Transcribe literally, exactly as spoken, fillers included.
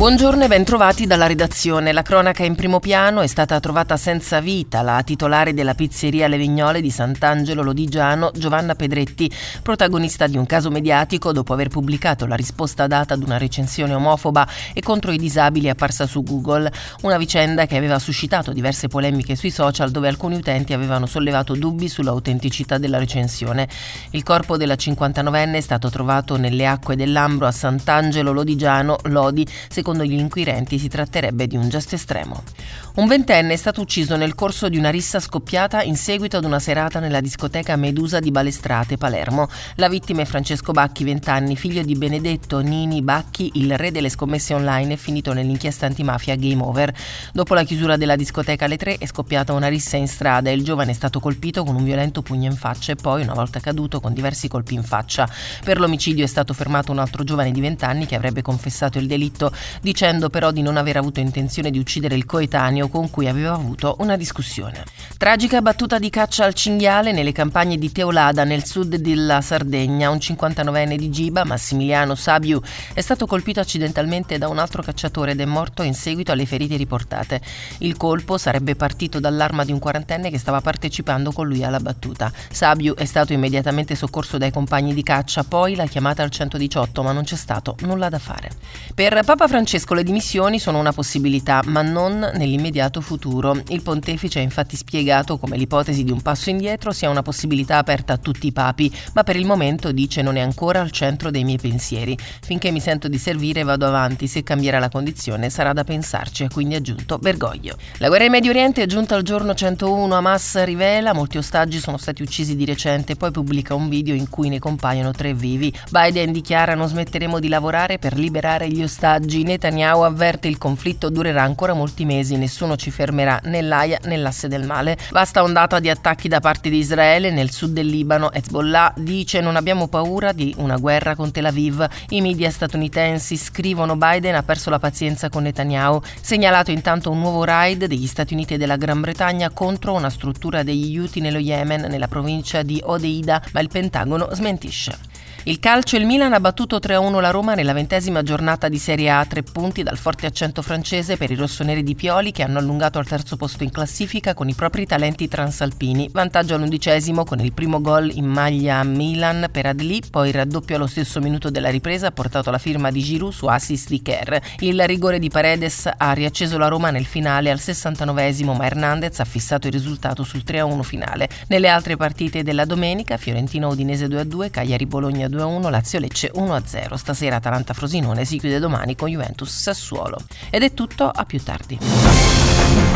Buongiorno e bentrovati dalla redazione. La cronaca in primo piano: è stata trovata senza vita la titolare della pizzeria Le Vignole di Sant'Angelo Lodigiano, Giovanna Pedretti, protagonista di un caso mediatico dopo aver pubblicato la risposta data ad una recensione omofoba e contro i disabili apparsa su Google. Una vicenda che aveva suscitato diverse polemiche sui social, dove alcuni utenti avevano sollevato dubbi sull'autenticità della recensione. Il corpo della cinquantanovenne è stato trovato nelle acque dell'Ambro a Sant'Angelo Lodigiano, Lodi. Secondo gli inquirenti si tratterebbe di un gesto estremo. Un ventenne è stato ucciso nel corso di una rissa scoppiata in seguito ad una serata nella discoteca Medusa di Balestrate, Palermo. La vittima è Francesco Bacchi, venti anni, figlio di Benedetto Nini Bacchi, il re delle scommesse online, e finito nell'inchiesta antimafia Game Over. Dopo la chiusura della discoteca alle tre è scoppiata una rissa in strada e il giovane è stato colpito con un violento pugno in faccia e poi, una volta caduto, con diversi colpi in faccia. Per l'omicidio è stato fermato un altro giovane di venti anni che avrebbe confessato il delitto, dicendo però di non aver avuto intenzione di uccidere il coetaneo con cui aveva avuto una discussione. Tragica battuta di caccia al cinghiale nelle campagne di Teolada, nel sud della Sardegna. Un cinquantanovenne di Giba, Massimiliano Sabiu, è stato colpito accidentalmente da un altro cacciatore ed è morto in seguito alle ferite riportate. Il colpo sarebbe partito dall'arma di un quarantenne che stava partecipando con lui alla battuta. Sabiu è stato immediatamente soccorso dai compagni di caccia, poi la chiamata al centodiciotto, ma non c'è stato nulla da fare. Per Papa Francesco le dimissioni sono una possibilità, ma non nell'immediato futuro. Il pontefice ha infatti spiegato come l'ipotesi di un passo indietro sia una possibilità aperta a tutti i papi, ma per il momento, dice, non è ancora al centro dei miei pensieri. Finché mi sento di servire vado avanti, se cambierà la condizione sarà da pensarci, ha quindi aggiunto Bergoglio. La guerra in Medio Oriente è giunta al giorno centouno, Hamas rivela molti ostaggi sono stati uccisi di recente, poi pubblica un video in cui ne compaiono tre vivi. Biden dichiara: non smetteremo di lavorare per liberare gli ostaggi. Netanyahu avverte: il conflitto durerà ancora molti mesi, nessuno ci fermerà, né l'Aia né l'asse del male. Vasta ondata di attacchi da parte di Israele nel sud del Libano. Hezbollah dice: non abbiamo paura di una guerra con Tel Aviv. I media statunitensi scrivono: Biden ha perso la pazienza con Netanyahu. Segnalato intanto un nuovo raid degli Stati Uniti e della Gran Bretagna contro una struttura degli Houthi nello Yemen, nella provincia di Hodeida, ma il Pentagono smentisce. Il calcio: il Milan ha battuto tre a uno la Roma nella ventesima giornata di Serie A, tre punti dal forte accento francese per i rossoneri di Pioli, che hanno allungato al terzo posto in classifica con i propri talenti transalpini. Vantaggio all'undicesimo con il primo gol in maglia a Milan per Adli, poi il raddoppio allo stesso minuto della ripresa ha portato la firma di Giroud su assist di Kerr. Il rigore di Paredes ha riacceso la Roma nel finale al sessantanovesimo, ma Hernandez ha fissato il risultato sul tre a uno finale. Nelle altre partite della domenica: Fiorentina Udinese due a due, Cagliari Bologna due a uno, Lazio Lecce uno a zero. Stasera Atalanta Frosinone si chiude domani con Juventus Sassuolo. Ed è tutto, a più tardi.